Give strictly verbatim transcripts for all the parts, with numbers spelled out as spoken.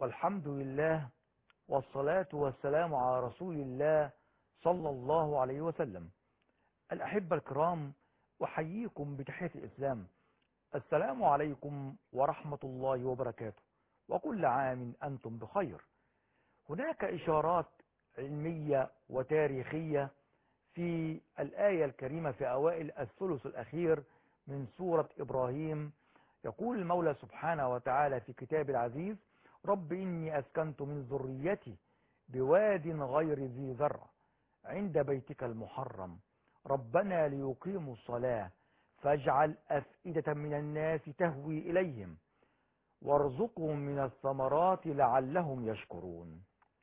والحمد لله، والصلاة والسلام على رسول الله صلى الله عليه وسلم. الأحبة الكرام، أحييكم بتحية الإسلام. السلام عليكم ورحمة الله وبركاته، وكل عام أنتم بخير. هناك إشارات علمية وتاريخية في الآية الكريمة في أوائل الثلث الأخير من سورة إبراهيم. يقول المولى سبحانه وتعالى في كتاب العزيز: رب إني أسكنت من ذريتي بواد غير ذي زرع عند بيتك المحرم ربنا ليقيموا الصلاة فاجعل أفئدة من الناس تهوي إليهم وارزقهم من الثمرات لعلهم يشكرون.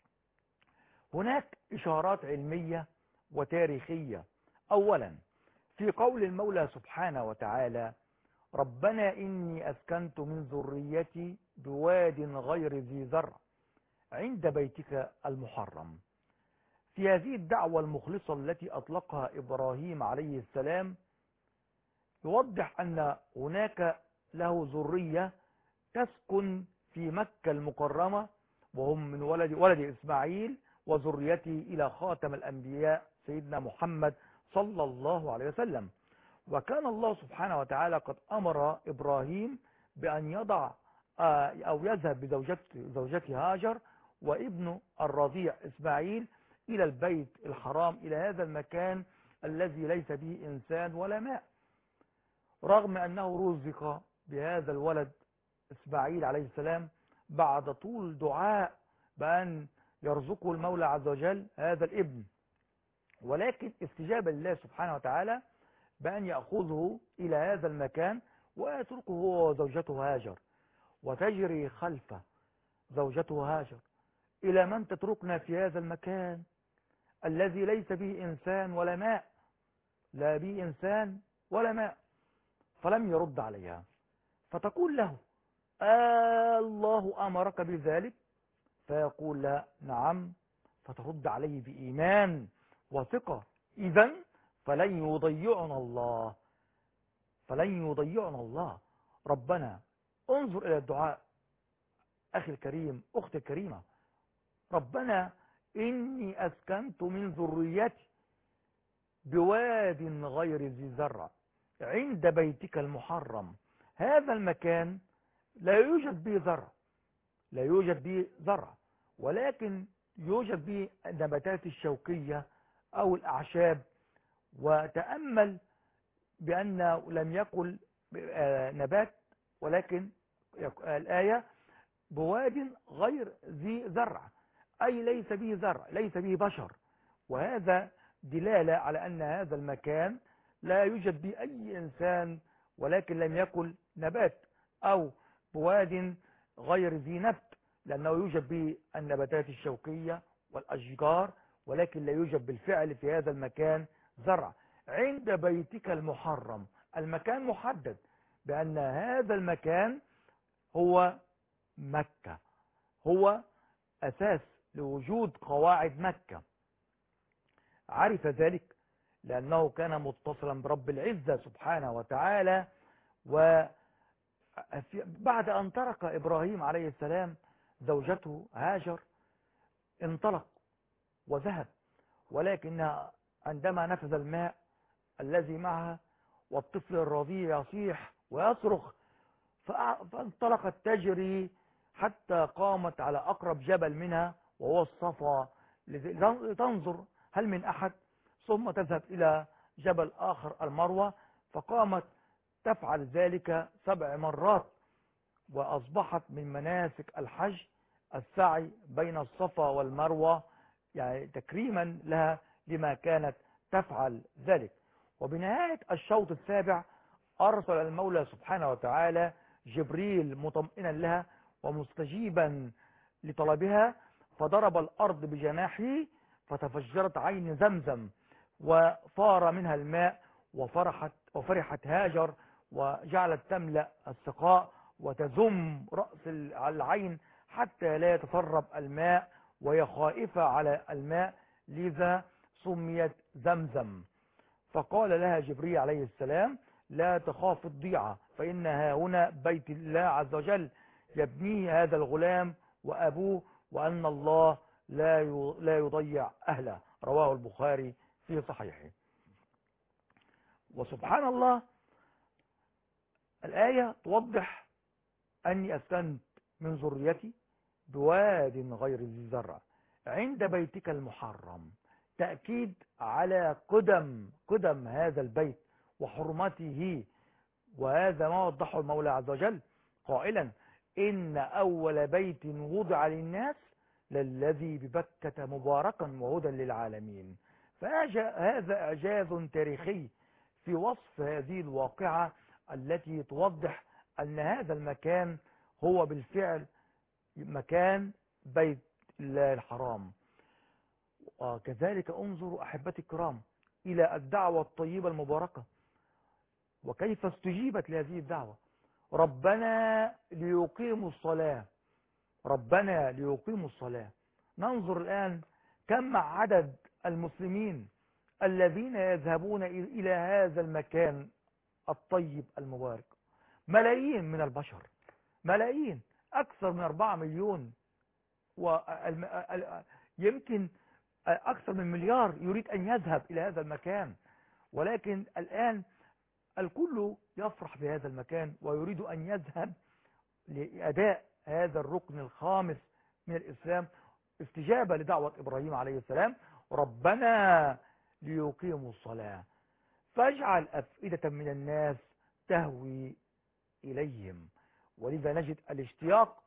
هناك إشارات علمية وتاريخية. أولا، في قول المولى سبحانه وتعالى: ربنا إني أسكنت من ذريتي بواد غير ذي زرع عند بيتك المحرم. في هذه الدعوة المخلصة التي أطلقها إبراهيم عليه السلام يوضح أن هناك له ذرية تسكن في مكة المكرمة، وهم من ولد ولد إسماعيل وذريته إلى خاتم الأنبياء سيدنا محمد صلى الله عليه وسلم. وكان الله سبحانه وتعالى قد أمر إبراهيم بأن يضع أو يذهب بزوجته هاجر وابنه الرضيع إسماعيل إلى البيت الحرام، إلى هذا المكان الذي ليس به إنسان ولا ماء، رغم أنه رزق بهذا الولد إسماعيل عليه السلام بعد طول دعاء بأن يرزقه المولى عز وجل هذا الابن. ولكن استجابة لله سبحانه وتعالى بأن يأخذه إلى هذا المكان ويتركه هو وزوجته هاجر، وتجري خلفه زوجته هاجر: إلى من تتركنا في هذا المكان الذي ليس به إنسان ولا ماء، لا به إنسان ولا ماء. فلم يرد عليها، فتقول له: آه الله أمرك بذلك؟ فيقول لها: نعم. فترد عليه بإيمان وثقة: إذن فلن يضيعنا الله، فلن يضيعنا الله. ربنا انظر إلى الدعاء أخي الكريم، أختي الكريمة. ربنا إني أسكنت من ذريتي بواد غير ذي زرع عند بيتك المحرم. هذا المكان لا يوجد به زرع، لا يوجد به زرع، ولكن يوجد به النباتات الشوكية أو الأعشاب. وتأمل بأنه لم يقل نبات، ولكن الآية بواد غير ذي زرع، أي ليس به زرع، ليس به بشر. وهذا دلالة على أن هذا المكان لا يوجد به أي إنسان، ولكن لم يقل نبات أو بواد غير ذي نبت، لأنه يوجد به النباتات الشوكية والأشجار، ولكن لا يوجد بالفعل في هذا المكان زرع. عند بيتك المحرم، المكان محدد بأن هذا المكان هو مكة، هو أساس لوجود قواعد مكة. عرف ذلك لأنه كان متصلا برب العزة سبحانه وتعالى. وبعد أن ترك إبراهيم عليه السلام زوجته هاجر انطلق وذهب، ولكنها عندما نفذ الماء الذي معها والطفل الرضيع يصيح ويصرخ، فانطلقت تجري حتى قامت على أقرب جبل منها وهو الصفا لتنظر هل من أحد، ثم تذهب إلى جبل آخر المروة، فقامت تفعل ذلك سبع مرات. وأصبحت من مناسك الحج السعي بين الصفا والمروة، يعني تكريما لها لما كانت تفعل ذلك. وبنهاية الشوط السابع أرسل المولى سبحانه وتعالى جبريل مطمئنا لها ومستجيبا لطلبها، فضرب الأرض بجناحه فتفجرت عين زمزم وفار منها الماء، وفرحت وفرحت هاجر وجعلت تملأ السقاء وتزم رأس العين حتى لا يتسرب الماء، وهي خائفة على الماء، لذا سميت زمزم. فقال لها جبريل عليه السلام: لا تخاف الضيعة، فإنها هنا بيت الله عز وجل يبنيه هذا الغلام وأبوه، وأن الله لا لا يضيع أهله. رواه البخاري في صحيحه. وسبحان الله، الآية توضح أني أسكنت من ذريتي بواد غير ذي زرع عند بيتك المحرم، تأكيد على قدم قدم هذا البيت وحرمته. وهذا ما وضحه المولى عز وجل قائلا: إن أول بيت وضع للناس للذي ببكة مباركا وهدى للعالمين. فهذا إعجاز تاريخي في وصف هذه الواقعة التي توضح أن هذا المكان هو بالفعل مكان بيت الله الحرام. وكذلك انظروا أحبتي الكرام إلى الدعوة الطيبة المباركة، وكيف استجيبت لهذه الدعوة. ربنا ليقيموا الصلاة، ربنا ليقيموا الصلاة. ننظر الآن كم عدد المسلمين الذين يذهبون إلى هذا المكان الطيب المبارك. ملايين من البشر، ملايين، أكثر من أربعة مليون، ويمكن أكثر من مليار يريد أن يذهب إلى هذا المكان. ولكن الآن الكل يفرح بهذا المكان ويريد أن يذهب لأداء هذا الركن الخامس من الإسلام، استجابة لدعوة إبراهيم عليه السلام: ربنا ليقيموا الصلاة فاجعل أفئدة من الناس تهوي إليهم. ولذا نجد الاشتياق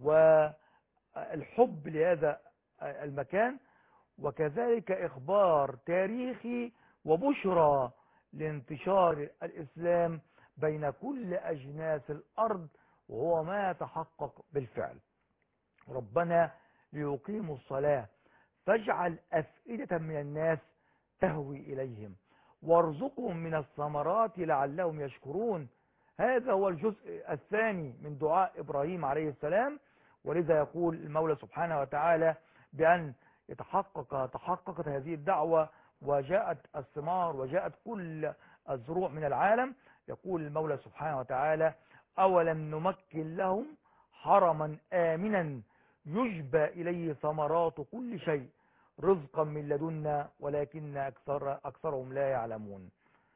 والحب لهذا المكان، وكذلك إخبار تاريخي وبشرى لانتشار الإسلام بين كل أجناس الأرض، وهو ما تحقق بالفعل. ربنا ليقيموا الصلاة فاجعل أفئدة من الناس تهوي إليهم وارزقهم من الثمرات لعلهم يشكرون. هذا هو الجزء الثاني من دعاء إبراهيم عليه السلام. ولذا يقول المولى سبحانه وتعالى بأن يتحقق تحققت هذه الدعوة وجاءت الثمار وجاءت كل الزروع من العالم. يقول المولى سبحانه وتعالى: أولم نمكن لهم حرما آمنا يجبى إليه ثمرات كل شيء رزقا من لدنا ولكن أكثر أكثرهم لا يعلمون.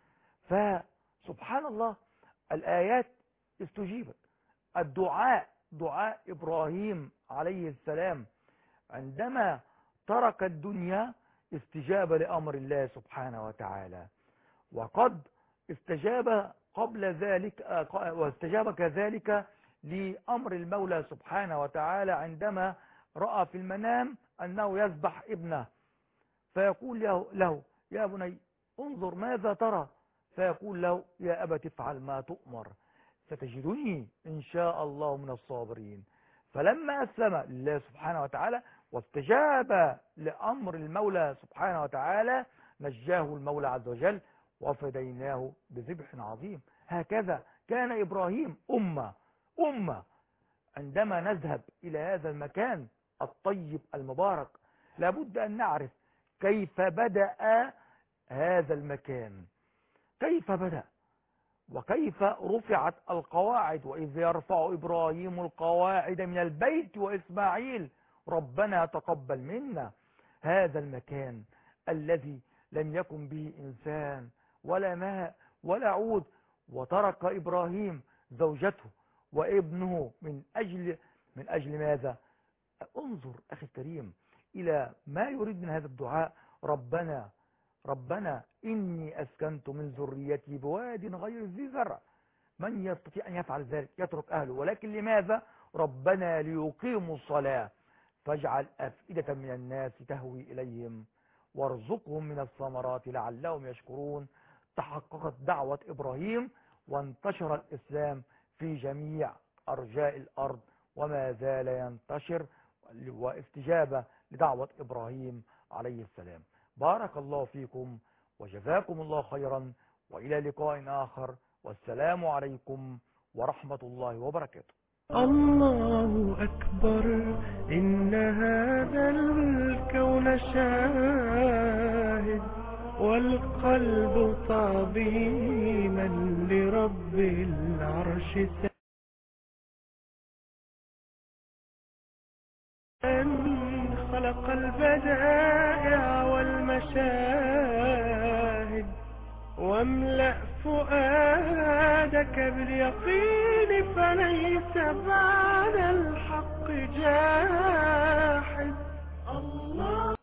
فسبحان الله، الآيات استجيبت. الدعاء دعاء إبراهيم عليه السلام عندما ترك الدنيا استجاب لأمر الله سبحانه وتعالى، وقد استجاب قبل ذلك واستجاب كذلك لأمر المولى سبحانه وتعالى عندما رأى في المنام أنه يذبح ابنه، فيقول له, له يا بني انظر ماذا ترى، فيقول له: يا أبت افعل ما تؤمر ستجدني إن شاء الله من الصابرين. فلما أسلم لله سبحانه وتعالى واستجاب لأمر المولى سبحانه وتعالى نجاه المولى عز وجل وفديناه بذبح عظيم. هكذا كان إبراهيم أمة أمة. عندما نذهب إلى هذا المكان الطيب المبارك لابد أن نعرف كيف بدأ هذا المكان، كيف بدأ وكيف رفعت القواعد. وإذ يرفع إبراهيم القواعد من البيت وإسماعيل ربنا تقبل منا. هذا المكان الذي لم يكن به إنسان ولا ماء ولا عود، وترك إبراهيم زوجته وابنه من أجل من أجل ماذا؟ انظر أخي الكريم إلى ما يريد من هذا الدعاء: ربنا ربنا إني أسكنت من ذريتي بواد غير ذي زرع. من يستطيع أن يفعل ذلك؟ يترك أهله. ولكن لماذا؟ ربنا ليقيموا الصلاة فاجعل أفئدة من الناس تهوي إليهم وارزقهم من الثمرات لعلهم يشكرون. تحققت دعوة إبراهيم وانتشر الإسلام في جميع أرجاء الأرض وما زال ينتشر، واستجابة لدعوة إبراهيم عليه السلام. بارك الله فيكم وجزاكم الله خيرا، وإلى لقاء آخر، والسلام عليكم ورحمة الله وبركاته. الله أكبر، إن هذا الكون شاهد، والقلب تعظيما لرب العرش ساجد. خلق البدائع والمشاهد واملأ فؤادك باليقين فليس بعد الحق جاحد. الله